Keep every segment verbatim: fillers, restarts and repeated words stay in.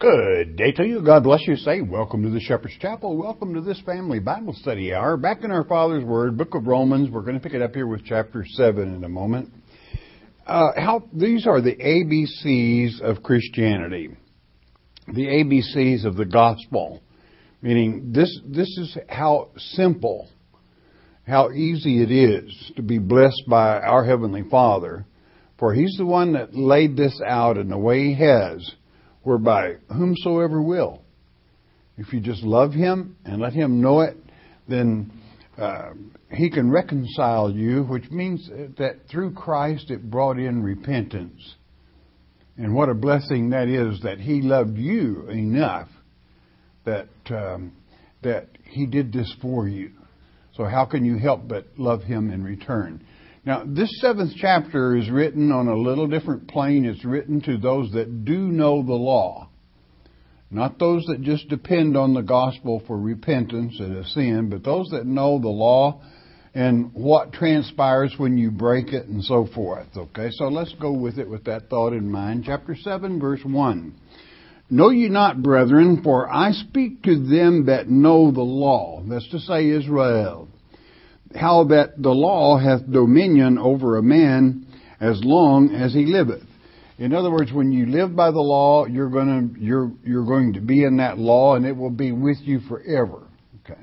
Good day to you. God bless you. Say, welcome to the Shepherd's Chapel. Welcome to this family Bible study hour. Back in our Father's Word, Book of Romans. We're going to pick it up here with chapter seven in a moment. Uh, how these are the A B Cs of Christianity. The A B Cs of the gospel. Meaning this, this is how simple, how easy it is to be blessed by our Heavenly Father. For He's the one that laid this out in the way He has, whereby whomsoever will. If you just love Him and let Him know it, then uh, He can reconcile you, which means that through Christ it brought in repentance. And what a blessing that is, that He loved you enough that um, that He did this for you. So how can you help but love Him in return? Now, this seventh chapter is written on a little different plane. It's written to those that do know the law. Not those that just depend on the gospel for repentance and a sin, but those that know the law and what transpires when you break it and so forth. Okay, so let's go with it with that thought in mind. Chapter seven, verse one. Know ye not, brethren, for I speak to them that know the law. That's to say, Israel. How that the law hath dominion over a man as long as he liveth. In other words, when you live by the law, you're going to you're you're going to be in that law, and it will be with you forever. Okay.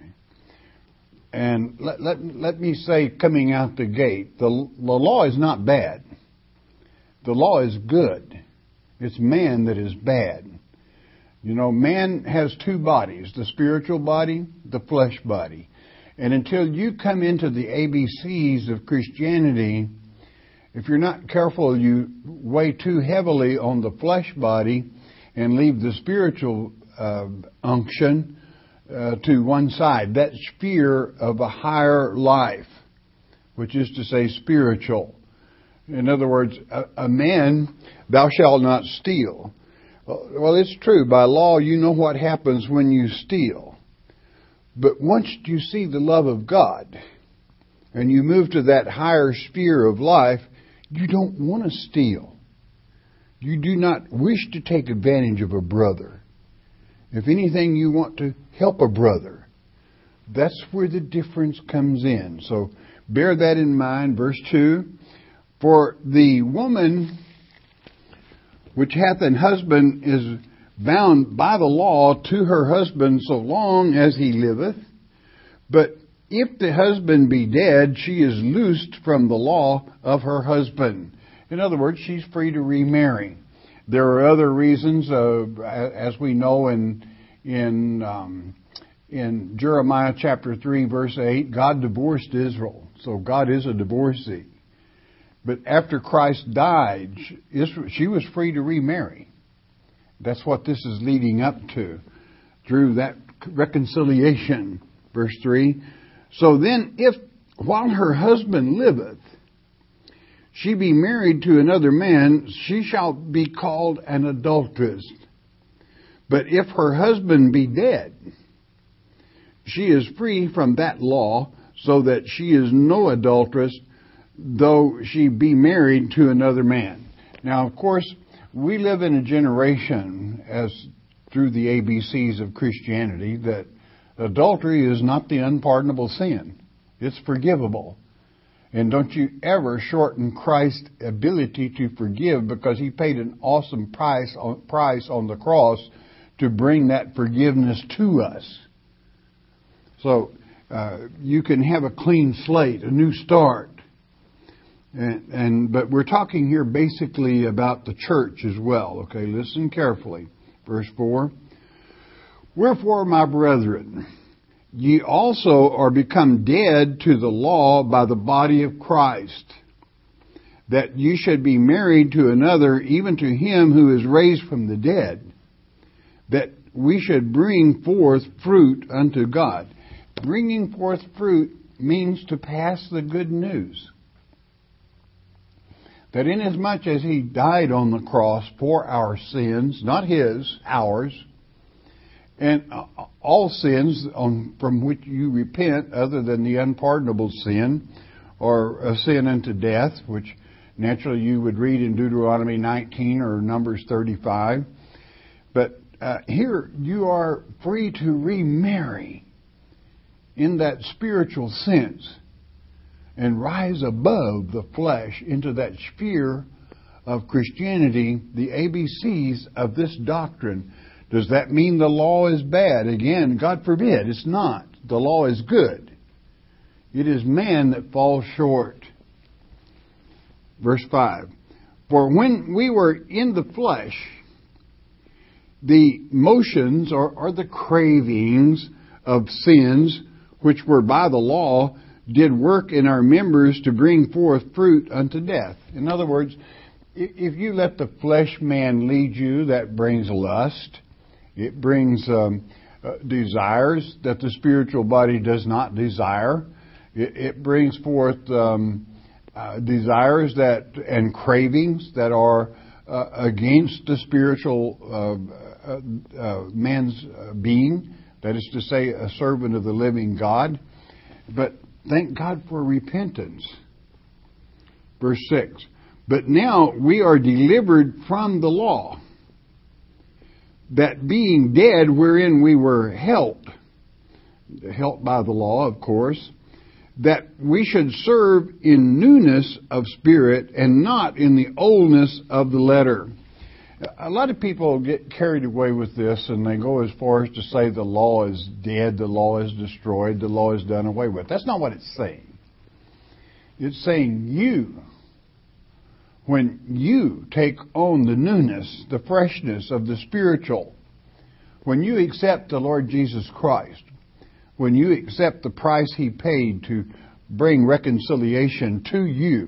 And let let let me say, coming out the gate, the the law is not bad. The law is good. It's man that is bad. You know, man has two bodies: the spiritual body, the flesh body. And until you come into the A B Cs of Christianity, if you're not careful, you weigh too heavily on the flesh body and leave the spiritual uh, unction uh, to one side. That sphere of a higher life, which is to say spiritual. In other words, a, a man, thou shalt not steal. Well, it's true. By law, you know what happens when you steal. But once you see the love of God and you move to that higher sphere of life, you don't want to steal. You do not wish to take advantage of a brother. If anything, you want to help a brother. That's where the difference comes in. So bear that in mind. Verse two, for the woman which hath an husband is bound by the law to her husband so long as he liveth. But if the husband be dead, she is loosed from the law of her husband. In other words, she's free to remarry. There are other reasons, uh, as we know in in um, in Jeremiah chapter three, verse eight, God divorced Israel, so God is a divorcee. But after Christ died, Israel, she was free to remarry. That's what this is leading up to, through that reconciliation. Verse three. So then, if while her husband liveth, she be married to another man, she shall be called an adulteress. But if her husband be dead, she is free from that law, so that she is no adulteress, though she be married to another man. Now, of course, we live in a generation, as through the A B Cs of Christianity, that adultery is not the unpardonable sin. It's forgivable. And don't you ever shorten Christ's ability to forgive, because He paid an awesome price on, price on the cross to bring that forgiveness to us. So uh, you can have a clean slate, a new start. And, and but we're talking here basically about the church as well. Okay, listen carefully. Verse four. Wherefore, my brethren, ye also are become dead to the law by the body of Christ, that ye should be married to another, even to Him who is raised from the dead, that we should bring forth fruit unto God. Bringing forth fruit means to pass the good news. That inasmuch as He died on the cross for our sins, not His, ours, and all sins on, from which you repent, other than the unpardonable sin, or a sin unto death, which naturally you would read in Deuteronomy nineteen or Numbers thirty-five. But uh, here you are free to remarry in that spiritual sense and rise above the flesh into that sphere of Christianity, the A B Cs of this doctrine. Does that mean the law is bad? Again, God forbid, it's not. The law is good. It is man that falls short. Verse five. For when we were in the flesh, the motions or, or the cravings of sins, which were by the law, did work in our members to bring forth fruit unto death. In other words, if you let the flesh man lead you, that brings lust. It brings um, uh, desires that the spiritual body does not desire. It, it brings forth um, uh, desires that and cravings that are uh, against the spiritual uh, uh, uh, man's uh, being. That is to say, a servant of the living God. But thank God for repentance. Verse six. But now we are delivered from the law, that being dead wherein we were held, held by the law, of course, that we should serve in newness of spirit and not in the oldness of the letter. A lot of people get carried away with this, and they go as far as to say the law is dead, the law is destroyed, the law is done away with. That's not what it's saying. It's saying you, when you take on the newness, the freshness of the spiritual, when you accept the Lord Jesus Christ, when you accept the price He paid to bring reconciliation to you,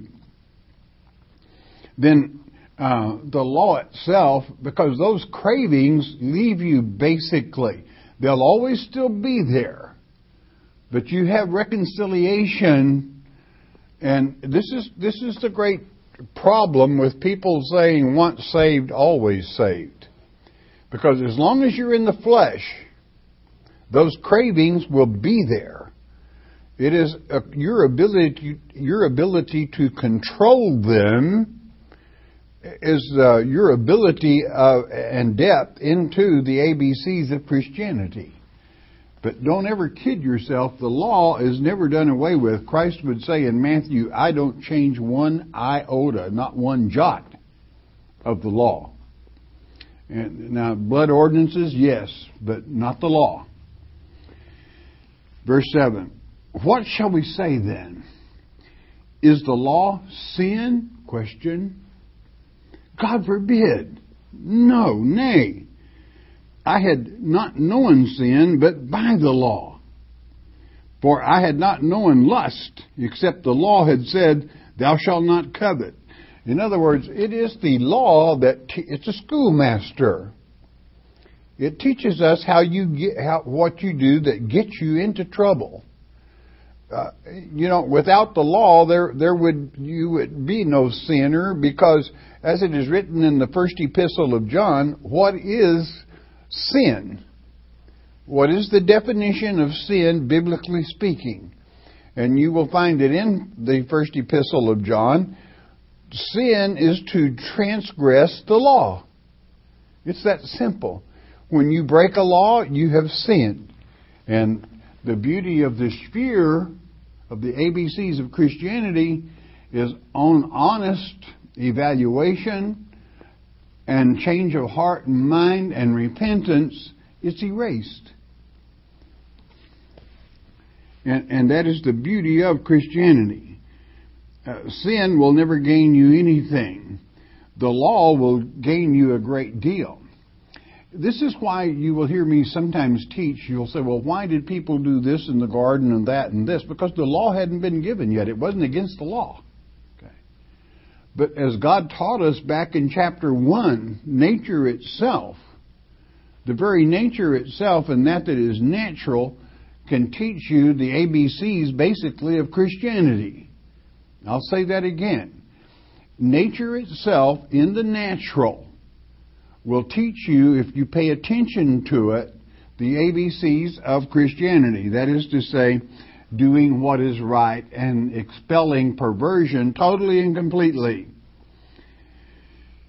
then uh, the law itself, because those cravings leave you basically, they'll always still be there, but you have reconciliation, and this is this is the great problem with people saying once saved, always saved. Because as long as you're in the flesh, those cravings will be there. It is uh, your ability, your ability to control them is uh, your ability uh, and depth into the A B Cs of Christianity. But don't ever kid yourself. The law is never done away with. Christ would say in Matthew, I don't change one iota, not one jot of the law. And now, blood ordinances, yes, but not the law. Verse seven. What shall we say then? Is the law sin? Question. God forbid. No, nay. I had not known sin, but by the law. For I had not known lust, except the law had said, thou shalt not covet. In other words, it is the law that, te- it's a schoolmaster. It teaches us how you get, how, what you do that gets you into trouble. Uh, you know, without the law, there, there would, you would be no sinner, because as it is written in the first epistle of John, what is sin? What is the definition of sin, biblically speaking? And you will find it in the first epistle of John. Sin is to transgress the law. It's that simple. When you break a law, you have sinned. And the beauty of the sphere of the A B Cs of Christianity is on honest evaluation and change of heart and mind and repentance, it's erased. And, and that is the beauty of Christianity. Uh, sin will never gain you anything. The law will gain you a great deal. This is why you will hear me sometimes teach. You'll say, well, why did people do this in the garden and that and this? Because the law hadn't been given yet. It wasn't against the law. Okay. But as God taught us back in chapter one, nature itself, the very nature itself and that that is natural, can teach you the A B Cs basically of Christianity. I'll say that again. Nature itself in the natural will teach you, if you pay attention to it, the A B Cs of Christianity. That is to say, doing what is right and expelling perversion totally and completely.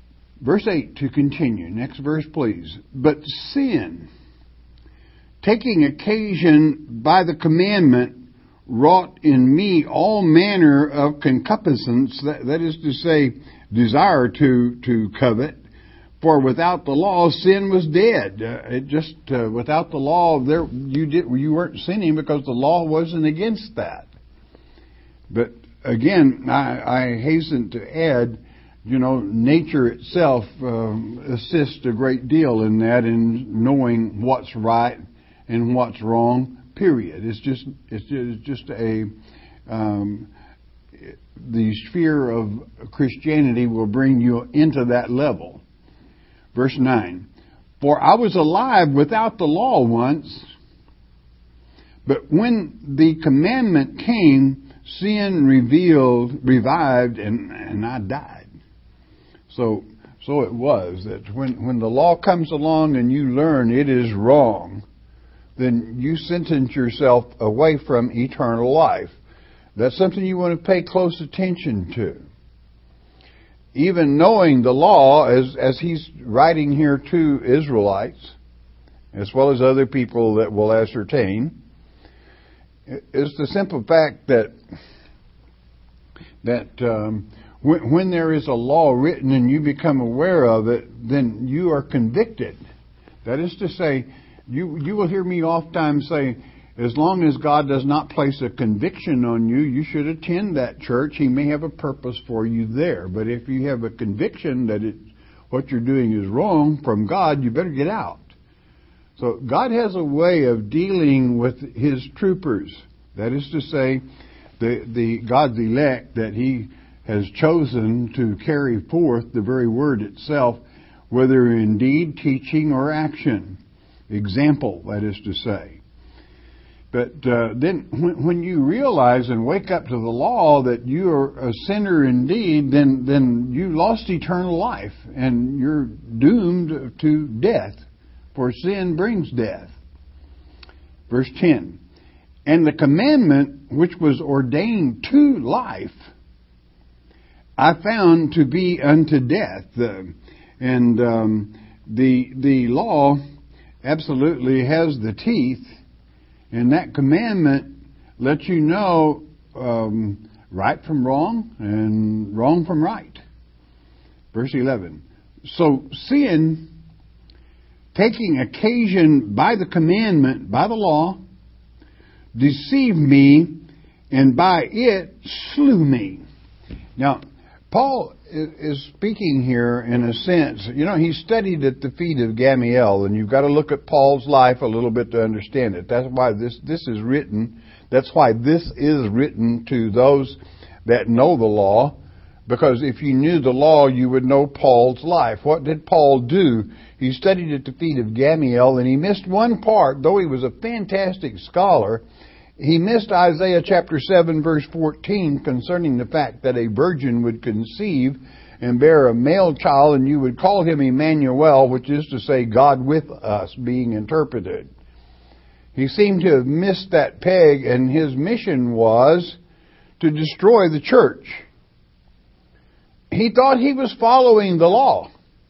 Verse eight to continue. Next verse, please. But sin, taking occasion by the commandment, wrought in me all manner of concupiscence, that, that is to say, desire to, to covet. For without the law, sin was dead. Uh, it just uh, without the law, there you did you weren't sinning because the law wasn't against that. But again, I, I hasten to add, you know, nature itself um, assists a great deal in that, in knowing what's right and what's wrong. Period. It's just it's just, it's just a um, the sphere of Christianity will bring you into that level. Verse nine, for I was alive without the law once, but when the commandment came, sin revealed, revived, and, and I died. So, so it was that when, when the law comes along and you learn it is wrong, then you sentence yourself away from eternal life. That's something you want to pay close attention to. Even knowing the law, as, as he's writing here to Israelites, as well as other people that will ascertain, is the simple fact that that um, when, when there is a law written and you become aware of it, then you are convicted. That is to say, you you will hear me oftentimes say, as long as God does not place a conviction on you, you should attend that church. He may have a purpose for you there. But if you have a conviction that it, what you're doing is wrong from God, you better get out. So God has a way of dealing with His troopers. That is to say, the, the God's elect that He has chosen to carry forth the very word itself, whether in deed, teaching, or action. Example, that is to say. But uh, then when, when you realize and wake up to the law that you are a sinner indeed, then, then you lost eternal life and you're doomed to death, for sin brings death. Verse ten, and the commandment which was ordained to life, I found to be unto death. Uh, and um, the the law absolutely has the teeth. And that commandment lets you know um, right from wrong and wrong from right. Verse eleven. So sin, taking occasion by the commandment, by the law, deceived me, and by it slew me. Now, Paul is speaking here in a sense, you know, he studied at the feet of Gamaliel, and you've got to look at Paul's life a little bit to understand it. That's why this, this is written, that's why this is written to those that know the law, because if you knew the law, you would know Paul's life. What did Paul do? He studied at the feet of Gamaliel, and he missed one part, though he was a fantastic scholar. He missed Isaiah chapter seven verse fourteen concerning the fact that a virgin would conceive and bear a male child, and you would call him Emmanuel, which is to say God with us, being interpreted. He seemed to have missed that peg, and his mission was to destroy the church. He thought he was following the law.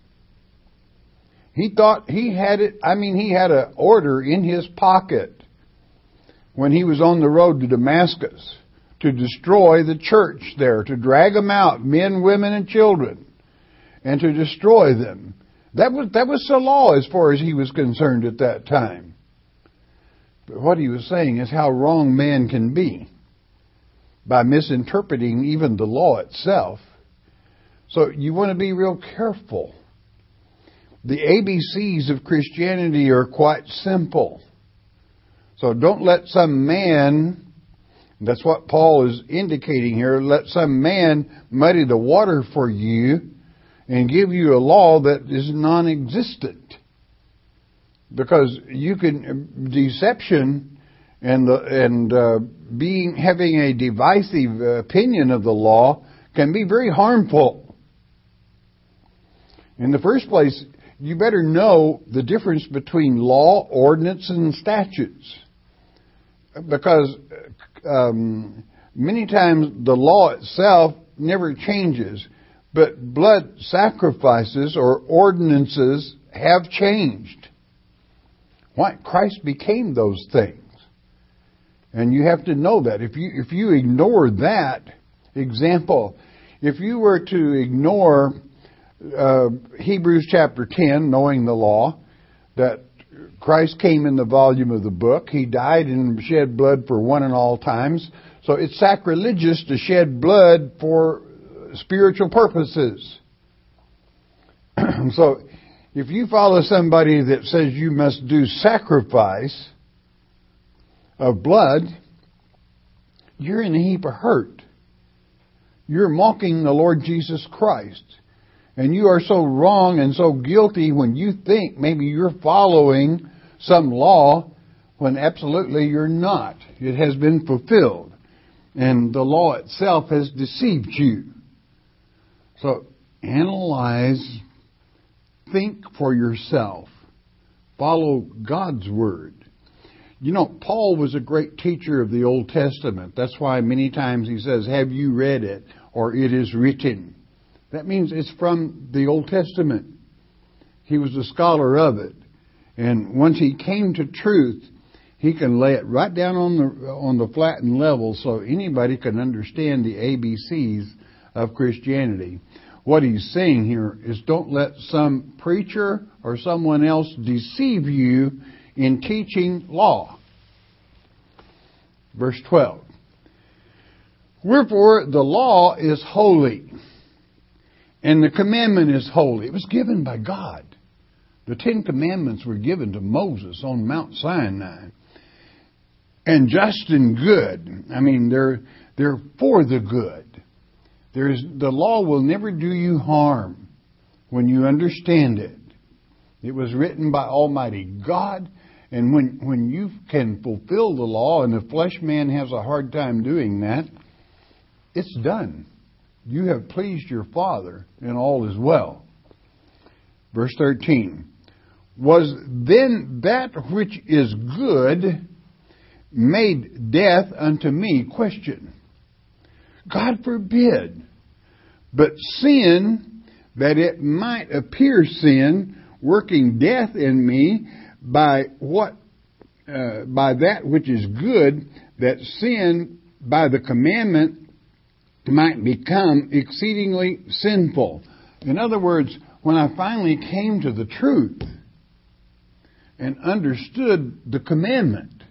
He thought he had it, I mean, he had an order in his pocket when he was on the road to Damascus to destroy the church there, to drag them out, men, women, and children, and to destroy them. That was, that was the law as far as he was concerned at that time. But what he was saying is how wrong man can be by misinterpreting even the law itself. So you want to be real careful. The A B Cs of Christianity are quite simple. So don't let some man, that's what Paul is indicating here, let some man muddy the water for you and give you a law that is non-existent. Because you can, deception and the, and uh, being having a divisive opinion of the law can be very harmful. In the first place, you better know the difference between law, ordinance, and statutes. Because um, many times the law itself never changes. But blood sacrifices or ordinances have changed. Why? Christ became those things. And you have to know that. If you if you ignore that example, if you were to ignore uh, Hebrews chapter ten, knowing the law, that Christ came in the volume of the book, He died and shed blood for one and all times. So it's sacrilegious to shed blood for spiritual purposes. So if you follow somebody that says you must do sacrifice of blood, you're in a heap of hurt. You're mocking the Lord Jesus Christ. And you are so wrong and so guilty when you think maybe you're following some law when absolutely you're not. It has been fulfilled. And the law itself has deceived you. So analyze, think for yourself. Follow God's Word. You know, Paul was a great teacher of the Old Testament. That's why many times he says, have you read it? Or it is written. That means it's from the Old Testament. He was a scholar of it. And once he came to truth, he can lay it right down on the on the flattened level so anybody can understand the A B Cs of Christianity. What he's saying here is don't let some preacher or someone else deceive you in teaching law. Verse twelve. Wherefore the law is holy, and the commandment is holy. It was given by God. The Ten Commandments were given to Moses on Mount Sinai. And just and good. I mean, they're they're for the good. There's the law will never do you harm when you understand it. It was written by Almighty God, and when when you can fulfill the law, and the flesh man has a hard time doing that, it's done. You have pleased your Father, and all is well. Verse thirteen. Was then that which is good made death unto me? Question. God forbid. But sin, that it might appear sin, working death in me, by what, uh, by that which is good, that sin by the commandment might become exceedingly sinful. In other words, when I finally came to the truth and understood the commandment,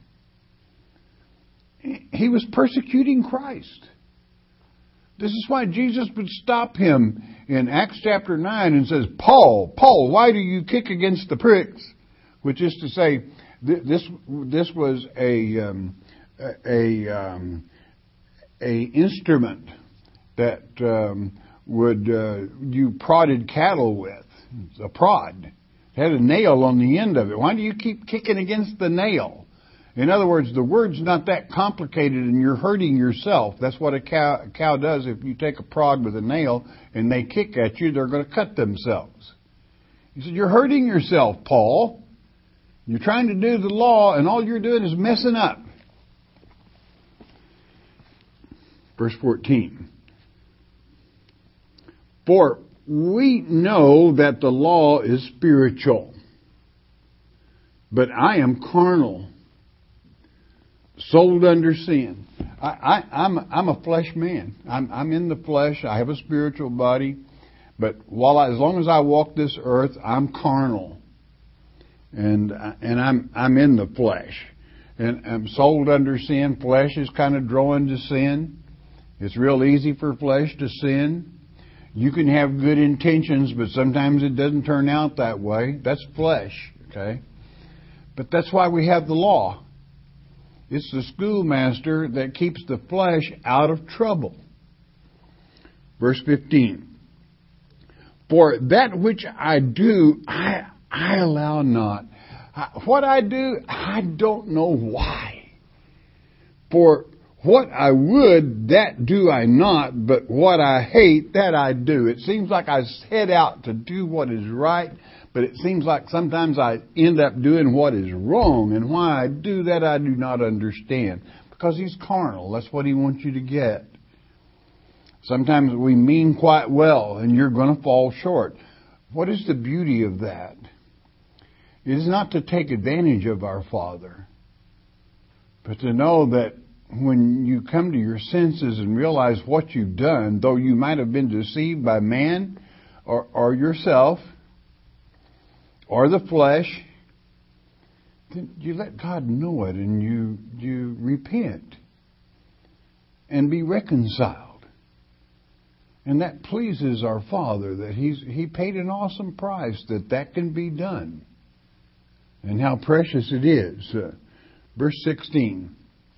he was persecuting Christ. This is why Jesus would stop him in Acts chapter nine and says, Paul, Paul, why do you kick against the pricks? Which is to say, this this was a um, a um, a instrument that um, would uh, you prodded cattle with. It's a prod. It had a nail on the end of it. Why do you keep kicking against the nail? In other words, the word's not that complicated and you're hurting yourself. That's what a cow, a cow does. If you take a prod with a nail and they kick at you, they're going to cut themselves. He said, you're hurting yourself, Paul. You're trying to do the law and all you're doing is messing up. Verse fourteen. For we know that the law is spiritual, but I am carnal, sold under sin. I, I, I'm, I'm a flesh man. I'm, I'm in the flesh. I have a spiritual body. But while I, as long as I walk this earth, I'm carnal. And, and I'm, I'm in the flesh. And I'm sold under sin. Flesh is kind of drawn to sin. It's real easy for flesh to sin. You can have good intentions, but sometimes it doesn't turn out that way. That's flesh, okay? But that's why we have the law. It's the schoolmaster that keeps the flesh out of trouble. Verse fifteen. For that which I do, I, I allow not. What I do, I don't know why. For what I would, that do I not, but what I hate, that I do. It seems like I set out to do what is right, but it seems like sometimes I end up doing what is wrong. And why I do that, I do not understand. Because he's carnal. That's what he wants you to get. Sometimes we mean quite well, and you're going to fall short. What is the beauty of that? It is not to take advantage of our Father, but to know that when you come to your senses and realize what you've done, though you might have been deceived by man or, or yourself or the flesh, then you let God know it and you you repent and be reconciled. And that pleases our Father, that He's He paid an awesome price that that can be done. And how precious it is. Uh, verse sixteen.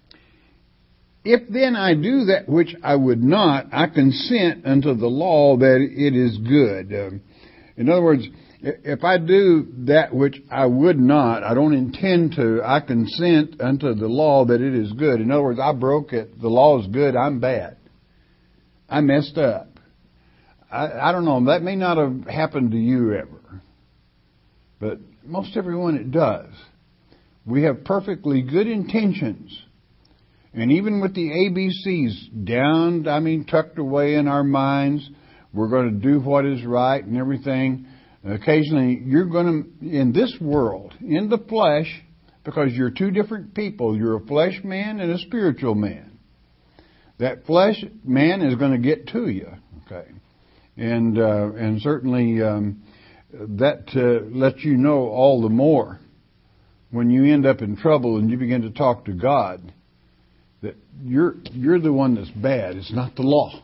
If then I do that which I would not, I consent unto the law that it is good. Um, in other words, if I do that which I would not, I don't intend to, I consent unto the law that it is good. In other words, I broke it. The law is good. I'm bad. I messed up. I, I don't know. That may not have happened to you ever. But most everyone it does. We have perfectly good intentions. And even with the A B Cs down, I mean, tucked away in our minds, we're going to do what is right and everything. Occasionally, you're going to, in this world, in the flesh, because you're two different people. You're a flesh man and a spiritual man. That flesh man is going to get to you, okay? And uh, and certainly um, that uh, lets you know all the more when you end up in trouble and you begin to talk to God that you're you're the one that's bad. It's not the law.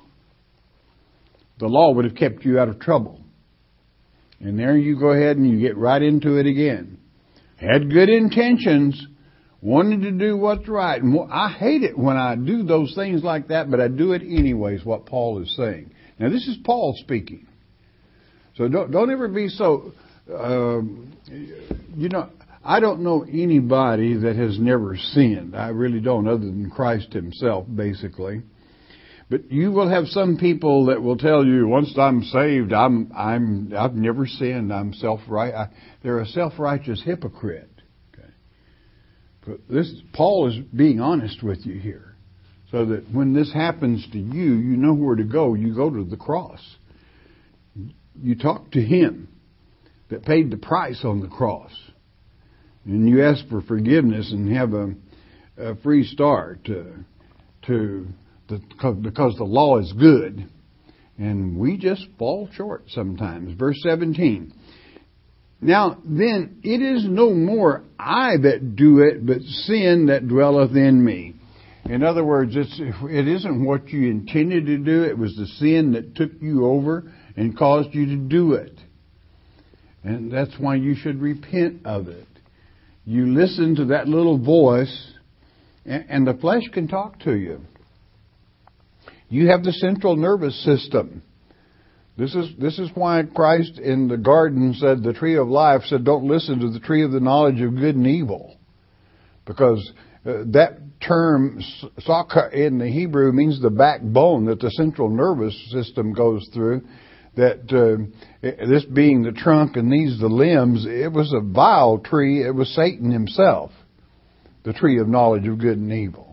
The law would have kept you out of trouble. And there you go ahead and you get right into it again. Had good intentions, wanted to do what's right. And I hate it when I do those things like that, but I do it anyways, what Paul is saying. Now, this is Paul speaking. So don't, don't ever be so, um, you know, I don't know anybody that has never sinned. I really don't, other than Christ himself, basically. But you will have some people that will tell you, once I'm saved, I'm, I'm, I've never sinned. I'm self-right. They're a self-righteous hypocrite. Okay. But this, Paul is being honest with you here. So that when this happens to you, you know where to go. You go to the cross. You talk to Him that paid the price on the cross. And you ask for forgiveness and have a, a free start to, to the, because the law is good. And we just fall short sometimes. Verse seventeen. Now then, it is no more I that do it, but sin that dwelleth in me. In other words, it's, it isn't what you intended to do. It was the sin that took you over and caused you to do it. And that's why you should repent of it. You listen to that little voice, and the flesh can talk to you. You have the central nervous system. This is this is why Christ in the garden said, the tree of life, said, don't listen to the tree of the knowledge of good and evil. Because uh, that term, sakha in the Hebrew, means the backbone that the central nervous system goes through. That uh, this being the trunk and these the limbs, it was a vile tree. It was Satan himself, the tree of knowledge of good and evil.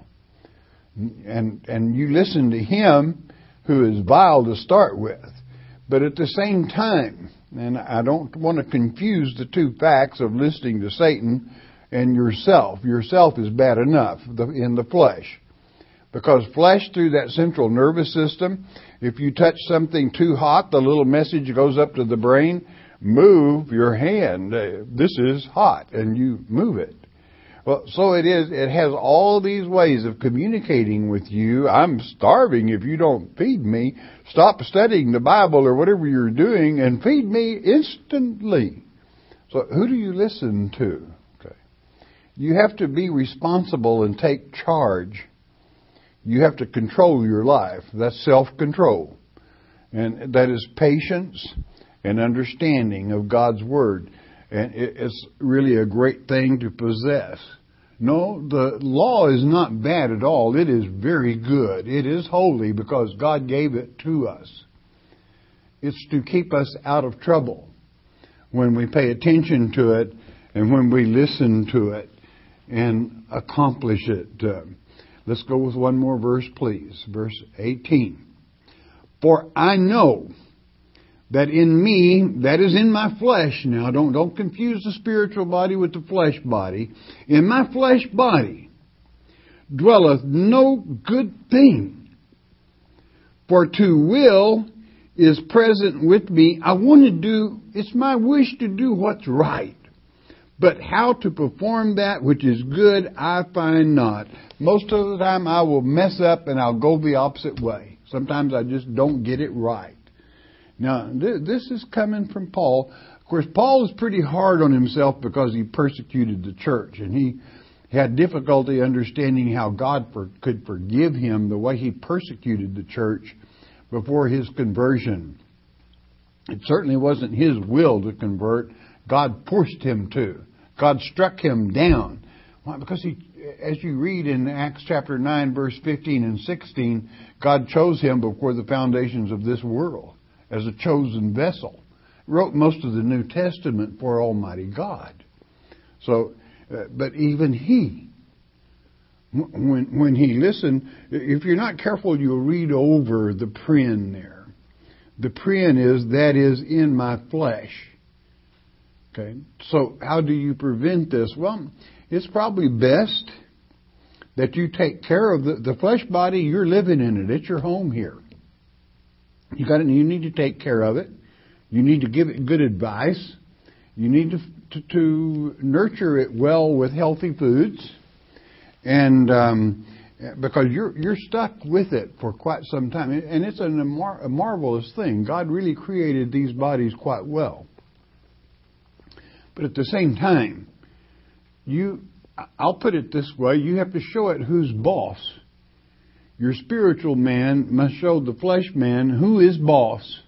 And and you listen to him, who is vile to start with. But at the same time, and I don't want to confuse the two facts of listening to Satan and yourself. Yourself is bad enough in the flesh. Because flesh, through that central nervous system, if you touch something too hot, the little message goes up to the brain, move your hand. This is hot, and you move it. Well, so it is. It has all these ways of communicating with you. I'm starving if you don't feed me. Stop studying the Bible or whatever you're doing and feed me instantly. So who do you listen to? Okay. You have to be responsible and take charge. You have to control your life. That's self-control. And that is patience and understanding of God's Word. And it's really a great thing to possess. No, the law is not bad at all. It is very good. It is holy because God gave it to us. It's to keep us out of trouble when we pay attention to it and when we listen to it and accomplish it. Uh, let's go with one more verse, please. Verse eighteen. For I know that in me, that is in my flesh now, don't, don't confuse the spiritual body with the flesh body. In my flesh body dwelleth no good thing. For to will is present with me. I want to do, it's my wish to do what's right. But how to perform that which is good, I find not. Most of the time I will mess up and I'll go the opposite way. Sometimes I just don't get it right. Now, th- this is coming from Paul. Of course, Paul was pretty hard on himself because he persecuted the church. And he had difficulty understanding how God for, could forgive him the way he persecuted the church before his conversion. It certainly wasn't his will to convert. God forced him to. God struck him down. Why? Because he, as you read in Acts chapter nine, verse fifteen and sixteen, God chose him before the foundations of this world as a chosen vessel. He wrote most of the New Testament for Almighty God. So, uh, but even he, when when he listened, if you're not careful, you'll read over the pren there. The pren is, that is in my flesh. Okay, so how do you prevent this? Well, it's probably best that you take care of the, the flesh body. You're living in it. It's your home here. You got it. You need to take care of it. You need to give it good advice. You need to to, to nurture it well with healthy foods, and um, because you're you're stuck with it for quite some time, and it's an, a, mar- a marvelous thing. God really created these bodies quite well. But at the same time, you, I'll put it this way, you have to show it who's boss. Your spiritual man must show the flesh man who is boss.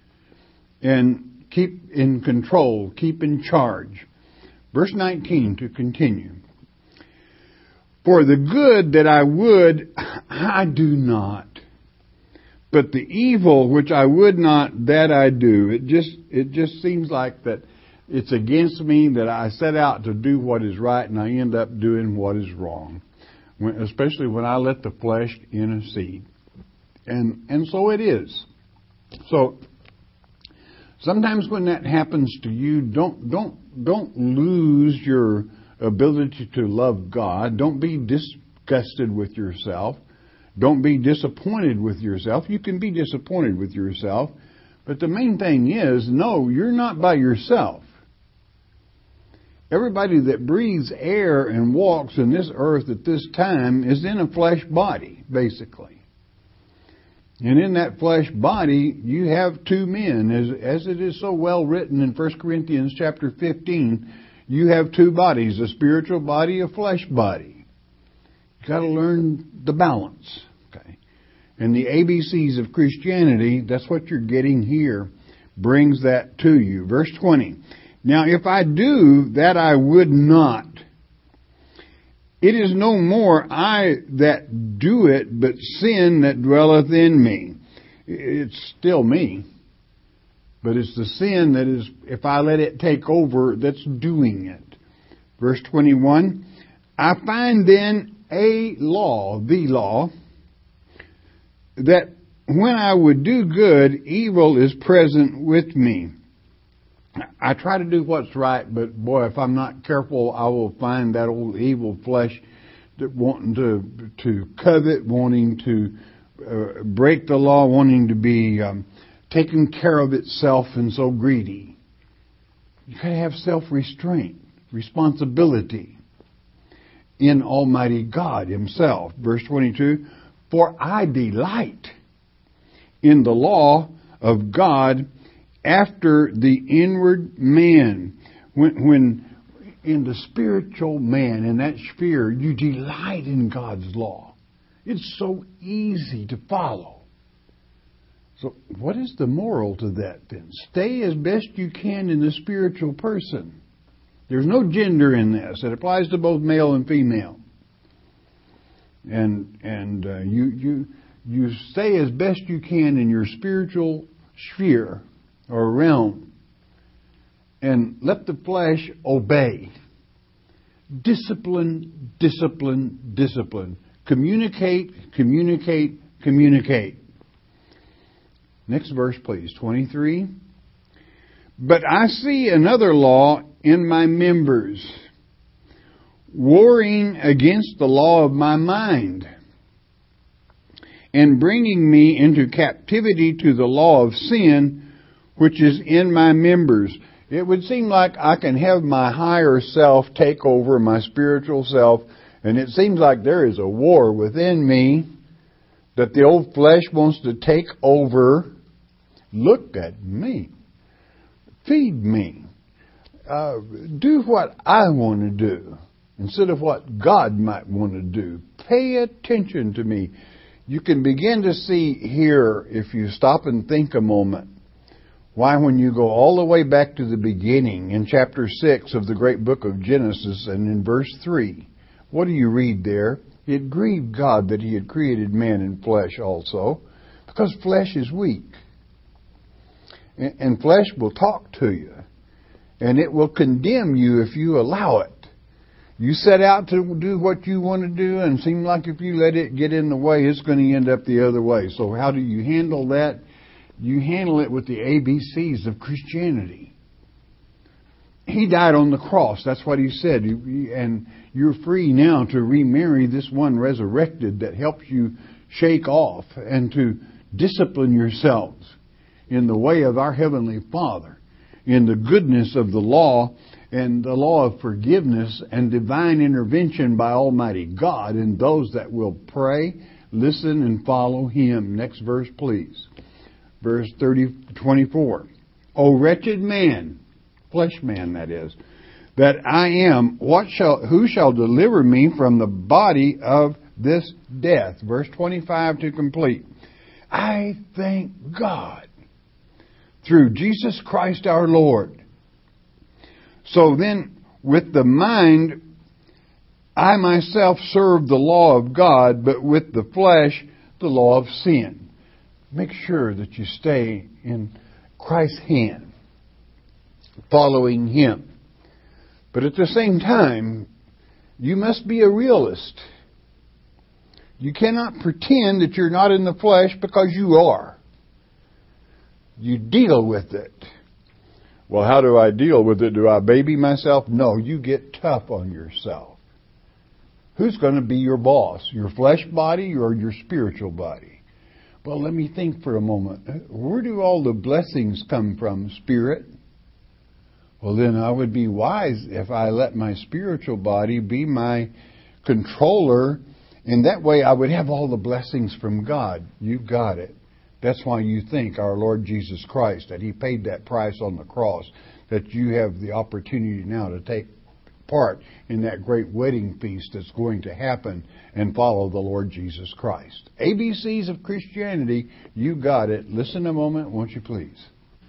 And keep in control, keep in charge. Verse nineteen to continue. For the good that I would, I do not. But the evil which I would not, that I do. It just, it just seems like that it's against me, that I set out to do what is right and I end up doing what is wrong. When, especially when I let the flesh intercede. And, and so it is. So, sometimes when that happens to you, don't, don't, don't lose your ability to love God. Don't be disgusted with yourself. Don't be disappointed with yourself. You can be disappointed with yourself. But the main thing is, no, you're not by yourself. Everybody that breathes air and walks in this earth at this time is in a flesh body, basically. And in that flesh body, you have two men. As, as it is so well written in First Corinthians chapter fifteen, you have two bodies, a spiritual body, a flesh body. You've got to learn the balance. Okay. And the A B Cs of Christianity, that's what you're getting here, brings that to you. Verse twenty. Now, if I do that I would not, it is no more I that do it, but sin that dwelleth in me. It's still me, but it's the sin that is, if I let it take over, that's doing it. Verse twenty-one, I find then a law, the law, that when I would do good, evil is present with me. I try to do what's right, but boy, if I'm not careful, I will find that old evil flesh that wanting to to covet, wanting to uh, break the law, wanting to be um, taking care of itself, and so greedy. You got to have self-restraint, responsibility in Almighty God Himself. Verse twenty-two: For I delight in the law of God after the inward man. When, when in the spiritual man, in that sphere, you delight in God's law. It's so easy to follow. So what is the moral to that then? Stay as best you can in the spiritual person. There's no gender in this. It applies to both male and female. And and uh, you you you stay as best you can in your spiritual sphere or realm, and let the flesh obey. Discipline, discipline, discipline. Communicate, communicate, communicate. Next verse, please. twenty-three. But I see another law in my members, warring against the law of my mind, and bringing me into captivity to the law of sin, which is in my members. It would seem like I can have my higher self take over my spiritual self, and it seems like there is a war within me that the old flesh wants to take over. Look at me. Feed me. Uh, do what I want to do instead of what God might want to do. Pay attention to me. You can begin to see here, if you stop and think a moment, why when you go all the way back to the beginning in chapter six of the great book of Genesis and in verse three, what do you read there? It grieved God that He had created man in flesh also, because flesh is weak. And flesh will talk to you. And it will condemn you if you allow it. You set out to do what you want to do, and it seems like if you let it get in the way, it's going to end up the other way. So how do you handle that? You handle it with the A B Cs of Christianity. He died on the cross. That's what He said. And you're free now to remarry this one resurrected that helps you shake off and to discipline yourselves in the way of our Heavenly Father, in the goodness of the law and the law of forgiveness and divine intervention by Almighty God in those that will pray, listen, and follow Him. Next verse, please. Verse thirty, twenty-four. O wretched man, flesh man that is, that I am, what shall, who shall deliver me from the body of this death? Verse twenty-five to complete. I thank God through Jesus Christ our Lord. So then, with the mind, I myself serve the law of God, but with the flesh, the law of sin. Make sure that you stay in Christ's hand, following Him. But at the same time, you must be a realist. You cannot pretend that you're not in the flesh, because you are. You deal with it. Well, how do I deal with it? Do I baby myself? No, you get tough on yourself. Who's going to be your boss? Your flesh body or your spiritual body? Well, let me think for a moment. Where do all the blessings come from, Spirit? Well, then I would be wise if I let my spiritual body be my controller. In that way, I would have all the blessings from God. You got it. That's why you think our Lord Jesus Christ, that He paid that price on the cross, that you have the opportunity now to take part in that great wedding feast that's going to happen and follow the Lord Jesus Christ. A B Cs of Christianity, you got it. Listen a moment, won't you please?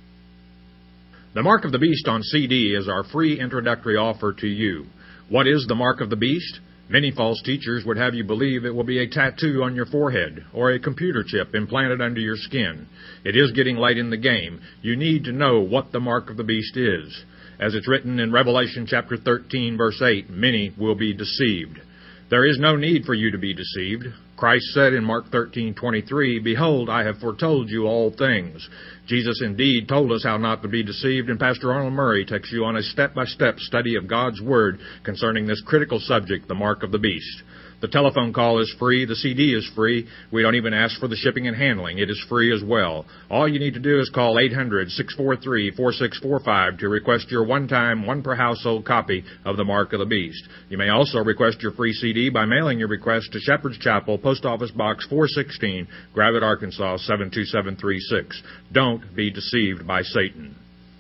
The Mark of the Beast on C D is our free introductory offer to you. What is the Mark of the Beast? Many false teachers would have you believe it will be a tattoo on your forehead or a computer chip implanted under your skin. It is getting late in the game. You need to know what the Mark of the Beast is. As it's written in Revelation chapter thirteen, verse eight, many will be deceived. There is no need for you to be deceived. Christ said in Mark thirteen twenty-three, Behold, I have foretold you all things. Jesus indeed told us how not to be deceived, and Pastor Arnold Murray takes you on a step-by-step study of God's Word concerning this critical subject, the Mark of the Beast. The telephone call is free. The C D is free. We don't even ask for the shipping and handling. It is free as well. All you need to do is call eight hundred, six four three, four six four five to request your one-time, one-per-household copy of the Mark of the Beast. You may also request your free C D by mailing your request to Shepherd's Chapel, Post Office Box four sixteen, Gravette, Arkansas, seven two seven three six. Don't be deceived by Satan.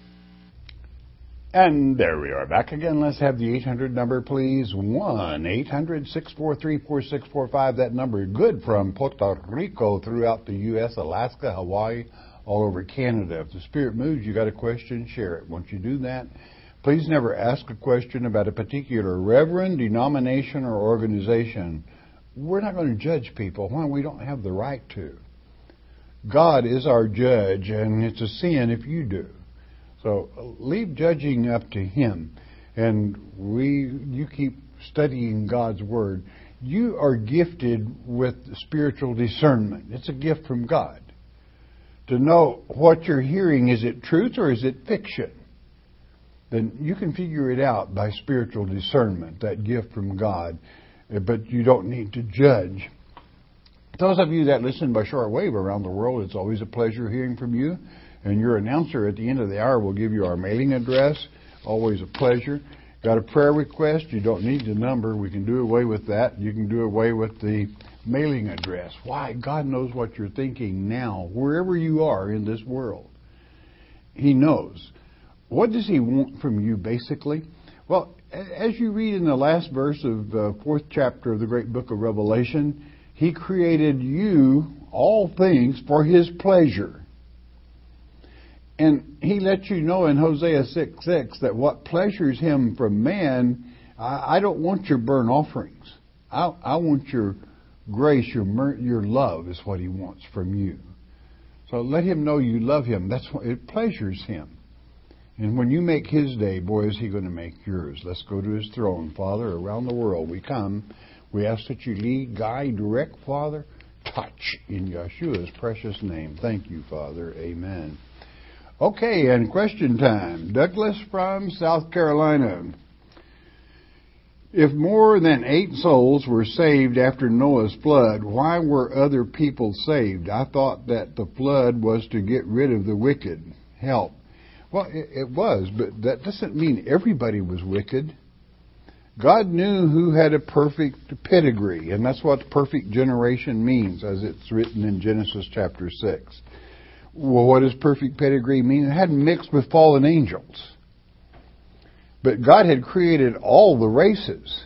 And there we are back again. Let's have the eight hundred number, please. one eight hundred, six four three, four six four five. That number good from Puerto Rico throughout the U S, Alaska, Hawaii, all over Canada. If the Spirit moves, you got a question, share it. Once you do that, please never ask a question about a particular reverend, denomination, or organization. We're not going to judge people when we don't have the right to. God is our judge, and it's a sin if you do. So leave judging up to Him, and we you keep studying God's Word. You are gifted with spiritual discernment. It's a gift from God to know what you're hearing, is it truth or is it fiction? Then you can figure it out by spiritual discernment, that gift from God. But you don't need to judge. Those of you that listen by shortwave around the world, it's always a pleasure hearing from you. And your announcer at the end of the hour will give you our mailing address. Always a pleasure. Got a prayer request? You don't need the number. We can do away with that. You can do away with the mailing address. Why? God knows what you're thinking now, wherever you are in this world. He knows. What does He want from you, basically? Well, as you read in the last verse of the fourth chapter of the great book of Revelation, He created you, all things, for His pleasure. And He lets you know in Hosea six six that what pleasures Him from man, I, I don't want your burnt offerings. I, I want your grace, your your love is what He wants from you. So let Him know you love Him. That's what it pleasures Him. And when you make His day, boy, is He going to make yours. Let's go to His throne. Father, around the world we come. We ask that you lead, guide, direct, Father. Touch in Yeshua's precious name. Thank you, Father. Amen. Okay, and question time. Douglas from South Carolina. If more than eight souls were saved after Noah's flood, why were other people saved? I thought that the flood was to get rid of the wicked. Help. Well, it, it was, but that doesn't mean everybody was wicked. God knew who had a perfect pedigree, and that's what perfect generation means, as it's written in Genesis chapter six. Well, what does perfect pedigree mean? It hadn't mixed with fallen angels. But God had created all the races.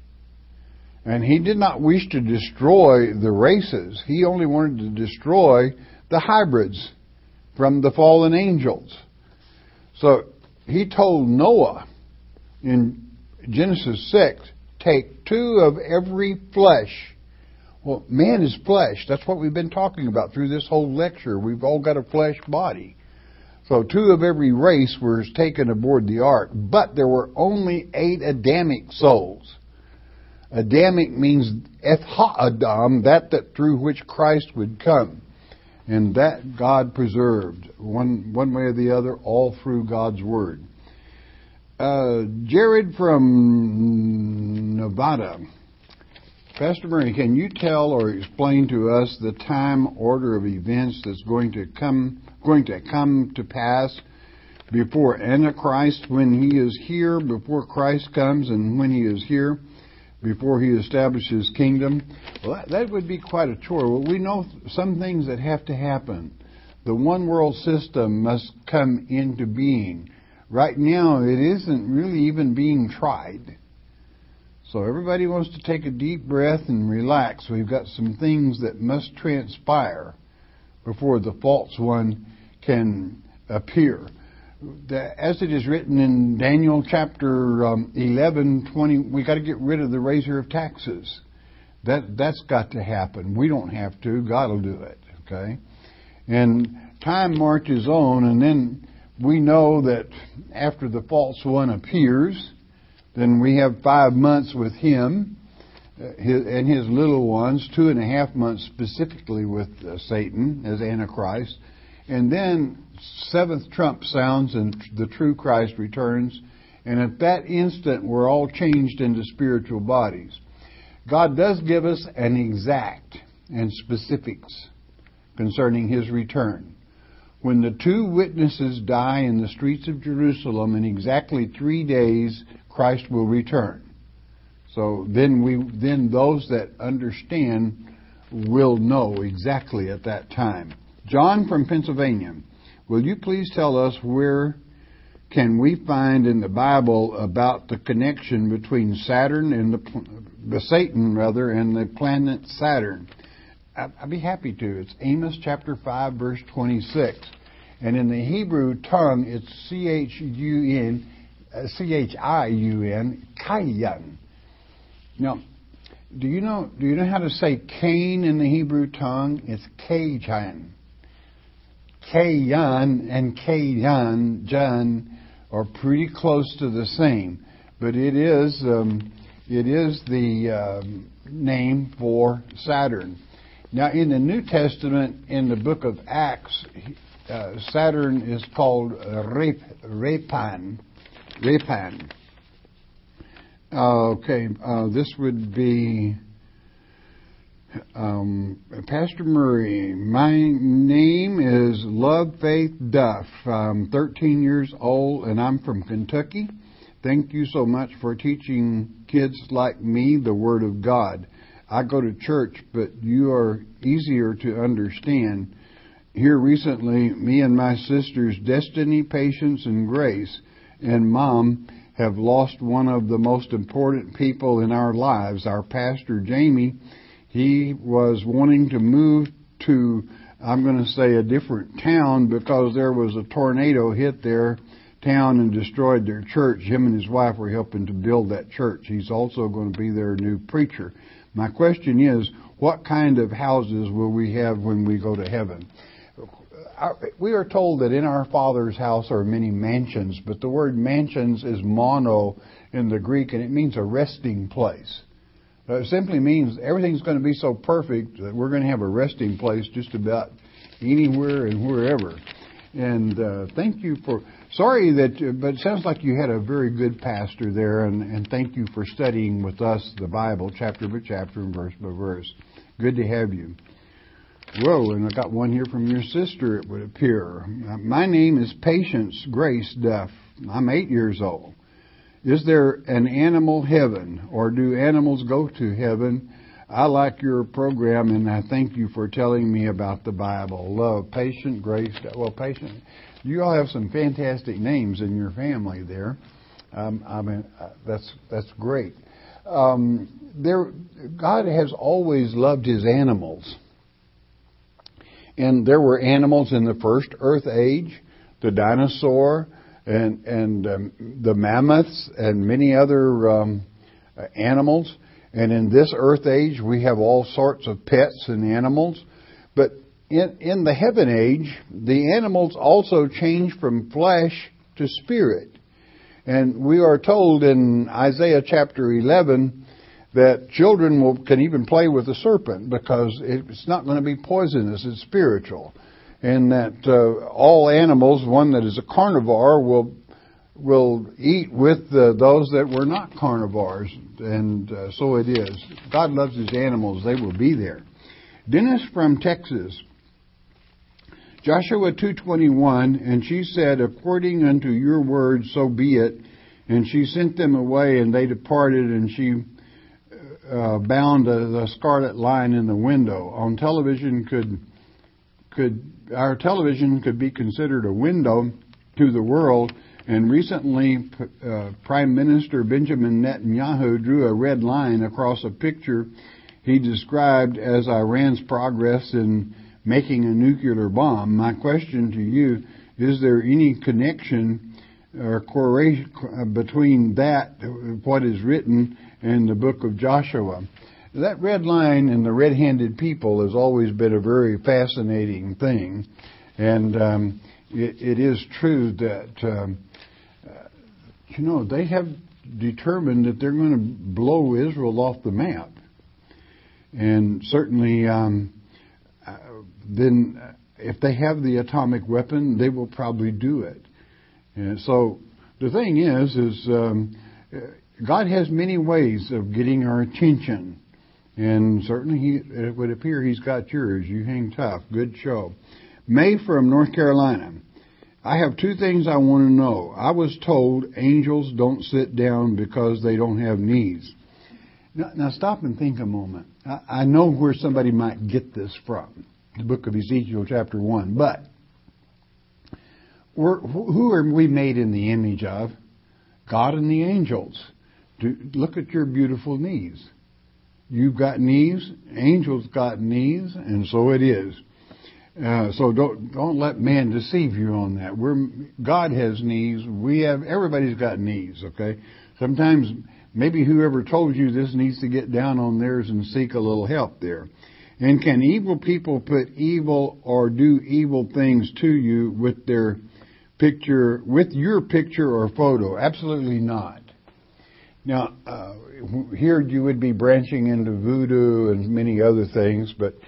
And He did not wish to destroy the races. He only wanted to destroy the hybrids from the fallen angels. So He told Noah in Genesis six, take two of every flesh. Well, man is flesh. That's what we've been talking about through this whole lecture. We've all got a flesh body. So two of every race were taken aboard the ark, but there were only eight Adamic souls. Adamic means Eth Adam, that, that through which Christ would come. And that God preserved, one one way or the other, all through God's Word. Uh, Jared from Nevada. Pastor Murray, can you tell or explain to us the time order of events that's going to come going to come to pass before Antichrist, when he is here, before Christ comes, and when he is here, before he establishes his kingdom? Well, that, that would be quite a chore. Well, we know some things that have to happen. The one world system must come into being. Right now, it isn't really even being tried. So everybody wants to take a deep breath and relax. We've got some things that must transpire before the false one can appear. The, as it is written in Daniel chapter um, eleven, twenty, we got to get rid of the raiser of taxes. That that's got to happen. We don't have to. God will do it. Okay, and time marches on, and then we know that after the false one appears, then we have five months with him uh, his, and his little ones, two and a half months specifically with uh, Satan as Antichrist. And then seventh trump sounds and the true Christ returns. And at that instant, we're all changed into spiritual bodies. God does give us an exact and specifics concerning his return. When the two witnesses die in the streets of Jerusalem, in exactly three days, Christ will return. So then we, then those that understand will know exactly at that time. John from Pennsylvania, will you please tell us where can we find in the Bible about the connection between Saturn and the, the Satan rather, and the planet Saturn? I'd be happy to. It's Amos chapter five, verse twenty-six. And in the Hebrew tongue, it's C H U N, uh, C H I U N, Kayan. Now, do you know do you know how to say Cain in the Hebrew tongue? It's Kajan. Kayan and Kayan, Jan, are pretty close to the same. But it is um, it is the um, name for Saturn. Now, in the New Testament, in the book of Acts, uh, Saturn is called uh, Rep, Repan. Repan. Uh, okay, uh, this would be um, Pastor Murray. My name is Love Faith Duff. I'm thirteen years old, and I'm from Kentucky. Thank you so much for teaching kids like me the Word of God. I go to church, but you are easier to understand. Here recently, me and my sisters, Destiny, Patience, and Grace, and Mom have lost one of the most important people in our lives, our pastor, Jamie. He was wanting to move to, I'm going to say, a different town because there was a tornado hit their town and destroyed their church. Him and his wife were helping to build that church. He's also going to be their new preacher. My question is, what kind of houses will we have when we go to heaven? We are told that in our Father's house are many mansions, but the word mansions is mono in the Greek, and it means a resting place. It simply means everything's going to be so perfect that we're going to have a resting place just about anywhere and wherever. And uh, thank you for, sorry that, but it sounds like you had a very good pastor there, and, and thank you for studying with us the Bible, chapter by chapter and verse by verse. Good to have you. Whoa, and I got one here from your sister, it would appear. My name is Patience Grace Duff. I'm eight years old. Is there an animal heaven, or do animals go to heaven? I like your program, and I thank you for telling me about the Bible. Love, Patient, Grace. Well, Patient, you all have some fantastic names in your family there. Um, I mean, uh, that's that's great. Um, there, God has always loved His animals, and there were animals in the first Earth Age, the dinosaur, and and um, the mammoths, and many other um, animals. And in this earth age, we have all sorts of pets and animals. But in, in the heaven age, the animals also change from flesh to spirit. And we are told in Isaiah chapter eleven that children will, can even play with the serpent because it's not going to be poisonous, it's spiritual. And that uh, all animals, one that is a carnivore, will will eat with uh, those that were not carnivores, and uh, so it is. God loves His animals. They will be there. Dennis from Texas. Joshua two twenty-one, and she said, according unto your word, so be it. And she sent them away, and they departed, and she uh, bound a, the scarlet line in the window. On television, could could our television could be considered a window to the world. And recently, uh, Prime Minister Benjamin Netanyahu drew a red line across a picture he described as Iran's progress in making a nuclear bomb. My question to you, is there any connection or correlation between that, what is written, and the book of Joshua? That red line and the red-handed people has always been a very fascinating thing. And um, it, it is true that... Um, You know, they have determined that they're going to blow Israel off the map. And certainly, um, uh, then if they have the atomic weapon, they will probably do it. And so the thing is, is um, God has many ways of getting our attention. And certainly, he, it would appear He's got yours. You hang tough. Good show. May from North Carolina. I have two things I want to know. I was told angels don't sit down because they don't have knees. Now, now stop and think a moment. I, I know where somebody might get this from, the book of Ezekiel chapter one. But we're, who are we made in the image of? God and the angels. Do, look at your beautiful knees. You've got knees, angels got knees, and so it is. Uh, so don't don't let man deceive you on that. We're God has knees. We have everybody's got knees. Okay. Sometimes maybe whoever told you this needs to get down on theirs and seek a little help there. And can evil people put evil or do evil things to you with their picture, with your picture or photo? Absolutely not. Now, uh, here you would be branching into voodoo and many other things, but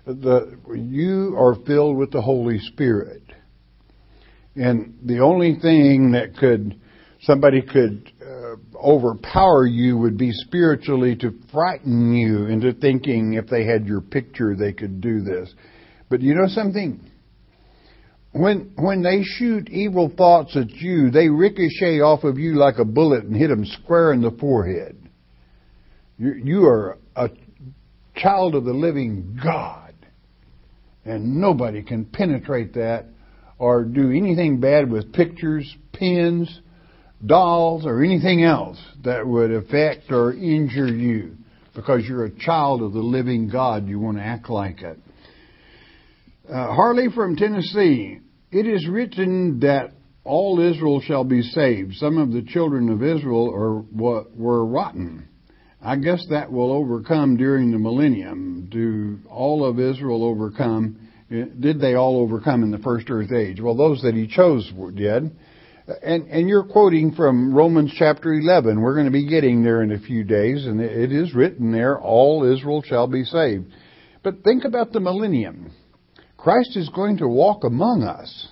the you are filled with the Holy Spirit. And the only thing that could somebody could uh, overpower you would be spiritually to frighten you into thinking if they had your picture they could do this. But you know something? When when they shoot evil thoughts at you, they ricochet off of you like a bullet and hit them square in the forehead. You, you are a child of the living God. And nobody can penetrate that or do anything bad with pictures, pens, dolls, or anything else that would affect or injure you. Because you're a child of the living God, you want to act like it. Uh, Harley from Tennessee. It is written that all Israel shall be saved. Some of the children of Israel are, were rotten. I guess that will overcome during the millennium. Do all of Israel overcome? Did they all overcome in the first earth age? Well, those that he chose did. And, and you're quoting from Romans chapter eleven. We're going to be getting there in a few days, and it is written there, all Israel shall be saved. But think about the millennium. Christ is going to walk among us.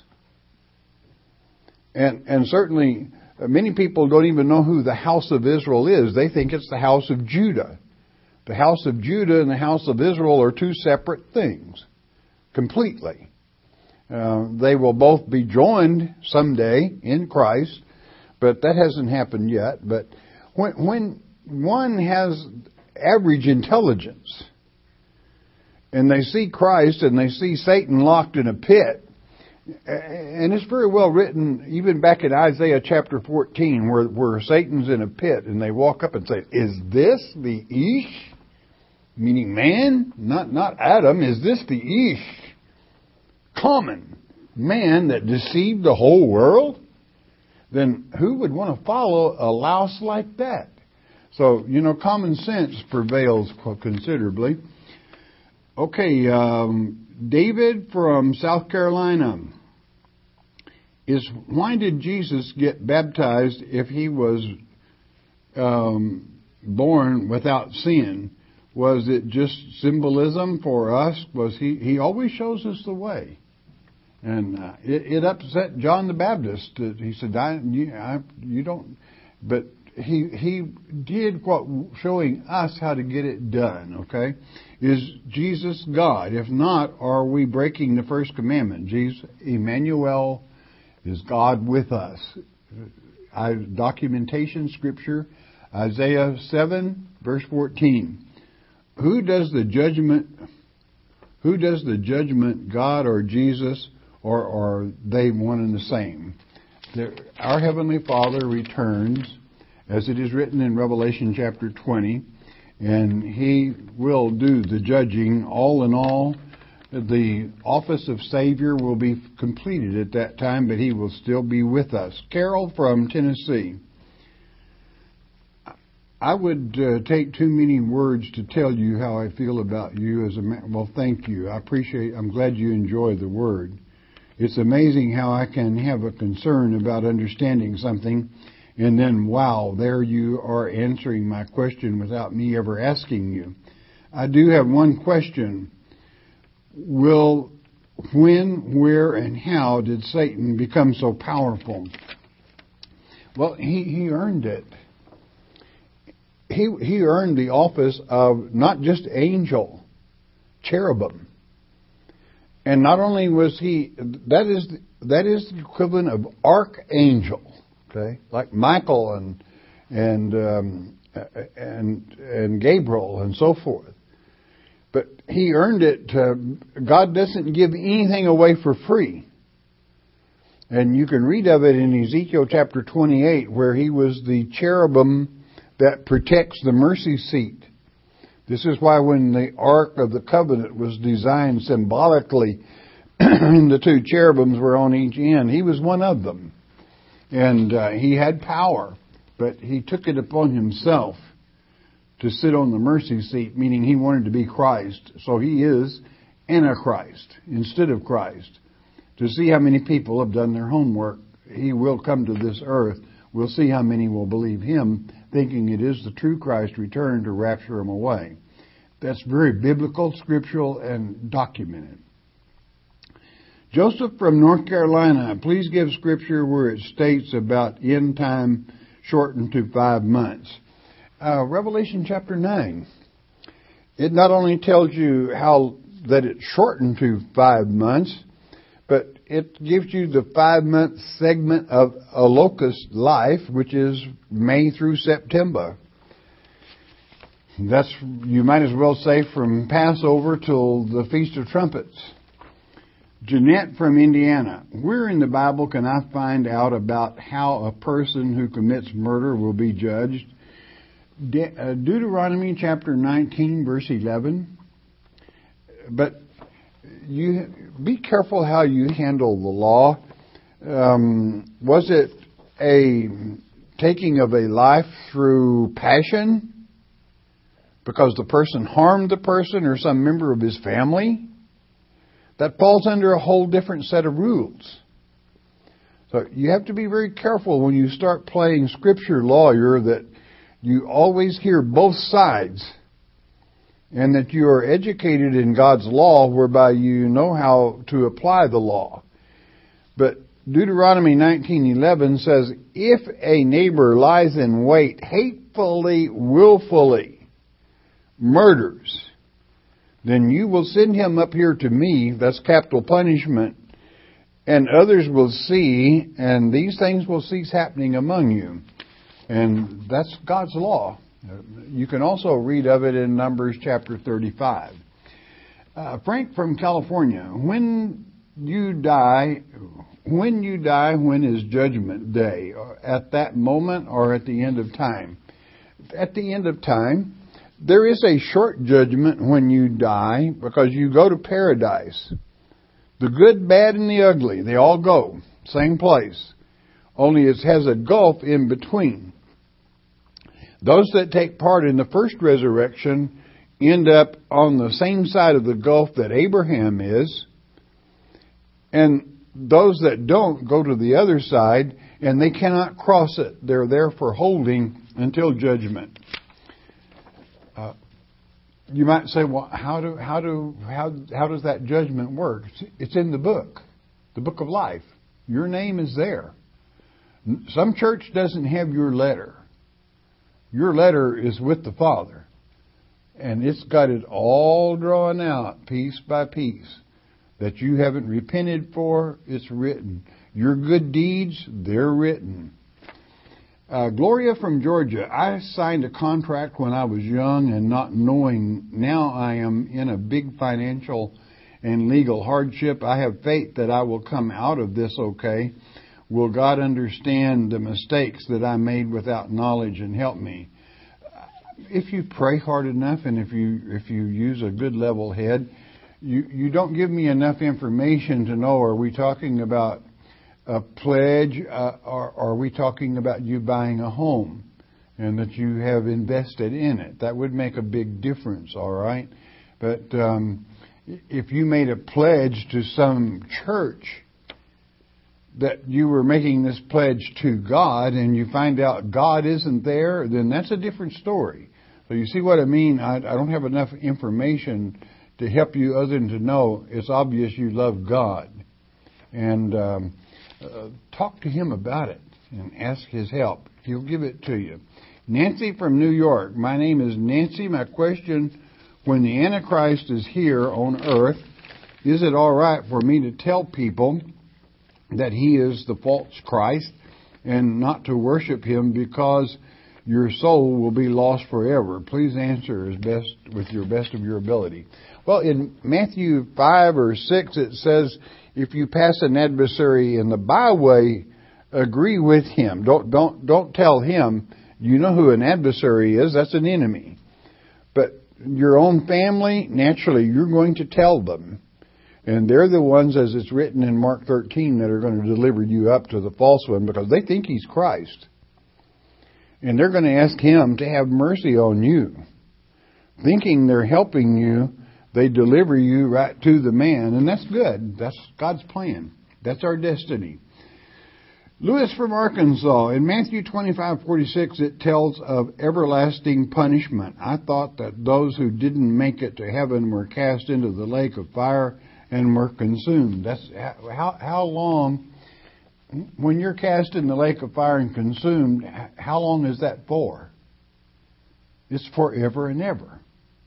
And and certainly many people don't even know who the house of Israel is. They think it's the house of Judah. The house of Judah and the house of Israel are two separate things, completely. Uh, they will both be joined someday in Christ, but that hasn't happened yet. But when, when one has average intelligence, and they see Christ and they see Satan locked in a pit, and it's very well written, even back in Isaiah chapter fourteen, where, where Satan's in a pit, and they walk up and say, is this the Ish? Meaning man, not, not Adam. Is this the Ish? Common man that deceived the whole world? Then who would want to follow a louse like that? So, you know, common sense prevails considerably. Okay, um, David from South Carolina. Is why did Jesus get baptized if he was um, born without sin? Was it just symbolism for us? Was he? He always shows us the way, and uh, it, it upset John the Baptist. He said, I, you, I, "You don't," but he he did what showing us how to get it done. Okay. Is Jesus God? If not, are we breaking the first commandment? Jesus, Emmanuel, is God with us. I, documentation, Scripture, Isaiah seven, verse fourteen. Who does the judgment? Who does the judgment? God or Jesus, or are they one and the same? There, our Heavenly Father returns, as it is written in Revelation chapter twenty. And He will do the judging. All in all, the office of Savior will be completed at that time, but He will still be with us. Carol from Tennessee. I would uh, take too many words to tell you how I feel about you as a man. Well, thank you. I appreciate, I'm glad you enjoy the Word. It's amazing how I can have a concern about understanding something, and then, wow, there you are answering my question without me ever asking you. I do have one question. Will, when, where, and how did Satan become so powerful? Well, he, he earned it. He, he earned the office of not just angel, cherubim. And not only was he, that is, that is the equivalent of archangel. Okay, like Michael and and um, and and Gabriel and so forth, but he earned it. Uh, God doesn't give anything away for free, and you can read of it in Ezekiel chapter twenty-eight, where he was the cherubim that protects the mercy seat. This is why when the Ark of the Covenant was designed symbolically, and the two cherubims were on each end, he was one of them. And uh, he had power, but he took it upon himself to sit on the mercy seat, meaning he wanted to be Christ. So he is Antichrist instead of Christ. To see how many people have done their homework, he will come to this earth. We'll see how many will believe him, thinking it is the true Christ returned to rapture him away. that's very biblical, scriptural, and documented. Joseph from North Carolina, please give scripture where it states about end time shortened to five months. Uh, Revelation chapter nine. It not only tells you how that it's shortened to five months, but it gives you the five-month segment of a locust life, which is May through September. That's, you might as well say, from Passover till the Feast of Trumpets. Jeanette from Indiana. Where in the Bible can I find out about how a person who commits murder will be judged? De- uh, Deuteronomy chapter nineteen, verse eleven. But you be careful how you handle the law. Um, was it a taking of a life through passion because the person harmed the person or some member of his family? That falls under a whole different set of rules. So you have to be very careful when you start playing scripture lawyer that you always hear both sides and that you are educated in God's law whereby you know how to apply the law. But Deuteronomy nineteen eleven says, if a neighbor lies in wait, hatefully, willfully murders, then you will send him up here to me, that's capital punishment, and others will see, and these things will cease happening among you. And that's God's law. You can also read of it in Numbers chapter thirty-five. Uh, Frank from California, when you die, when you die, when is Judgment Day? At that moment or at the end of time? At the end of time. There is a short judgment when you die because you go to paradise. The good, bad, and the ugly, they all go. Same place. Only it has a gulf in between. Those that take part in the first resurrection end up on the same side of the gulf that Abraham is. And those that don't go to the other side, and they cannot cross it. They're there for holding until judgment. Uh, you might say, well, how do how do how how does that judgment work? It's, it's in the book, the book of life. Your name is there. Some church doesn't have your letter. Your letter is with the Father, and it's got it all drawn out, piece by piece, that you haven't repented for. It's written. Your good deeds, they're written. Uh, Gloria from Georgia, I signed a contract when I was young and not knowing. Now I am in a big financial and legal hardship. I have faith that I will come out of this okay. Will God understand the mistakes that I made without knowledge and help me? If you pray hard enough and if you if you use a good level head, you, you don't give me enough information to know, are we talking about a pledge, uh, or, or are we talking about you buying a home and that you have invested in it? That would make a big difference, all right? But um, if you made a pledge to some church that you were making this pledge to God and you find out God isn't there, then that's a different story. So you see what I mean? I, I don't have enough information to help you other than to know it's obvious you love God. And um, uh, talk to Him about it and ask His help. He'll give it to you. Nancy from New York. My name is Nancy. My question, when the Antichrist is here on earth, is it all right for me to tell people that he is the false Christ and not to worship him because your soul will be lost forever? Please answer as best with your best of your ability. Well, in Matthew five or six, it says, if you pass an adversary in the byway, agree with him. Don't don't don't tell him. You know who an adversary is. That's an enemy. But your own family, naturally, you're going to tell them. And they're the ones, as it's written in Mark thirteen, that are going to deliver you up to the false one because they think he's Christ. And they're going to ask him to have mercy on you. Thinking they're helping you, they deliver you right to the man. And that's good. That's God's plan. That's our destiny. Lewis from Arkansas, in Matthew twenty-five forty-six, it tells of everlasting punishment. I thought that those who didn't make it to heaven were cast into the lake of fire and were consumed. That's how, how long, when you're cast in the lake of fire and consumed, how long is that for? It's forever and ever.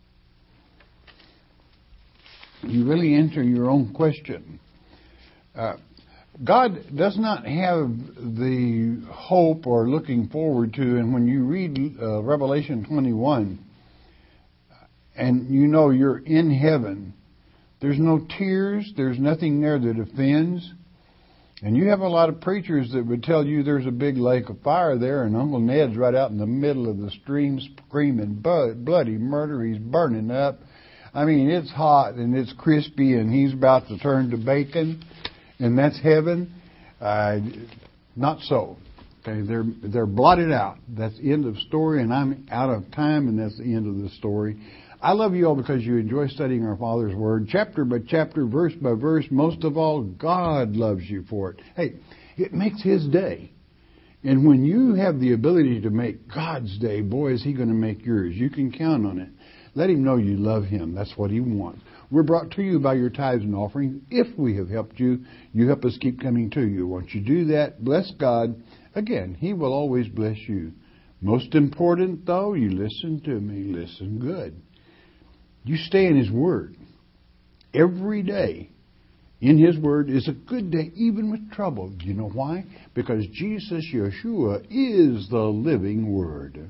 You really answer your own question. Uh, God does not have the hope or looking forward to, and when you read uh, Revelation twenty-one, and you know you're in heaven, there's no tears, there's nothing there that offends. And you have a lot of preachers that would tell you there's a big lake of fire there, and Uncle Ned's right out in the middle of the stream screaming bloody murder. He's burning up. I mean, it's hot and it's crispy, and he's about to turn to bacon. And that's heaven. Uh, not so. Okay, they're they're blotted out. That's the end of story, and I'm out of time, and that's the end of the story. I love you all because you enjoy studying our Father's Word, chapter by chapter, verse by verse. Most of all, God loves you for it. Hey, it makes His day. And when you have the ability to make God's day, boy, is He going to make yours. You can count on it. Let Him know you love Him. That's what He wants. We're brought to you by your tithes and offerings. If we have helped you, you help us keep coming to you. Once you do that, bless God. Again, He will always bless you. Most important, though, you listen to me. Listen good. You stay in His Word. Every day in His Word is a good day, even with trouble. Do you know why? Because Jesus, Yeshua, is the living Word.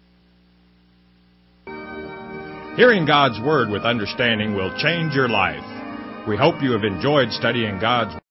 Hearing God's Word with understanding will change your life. We hope you have enjoyed studying God's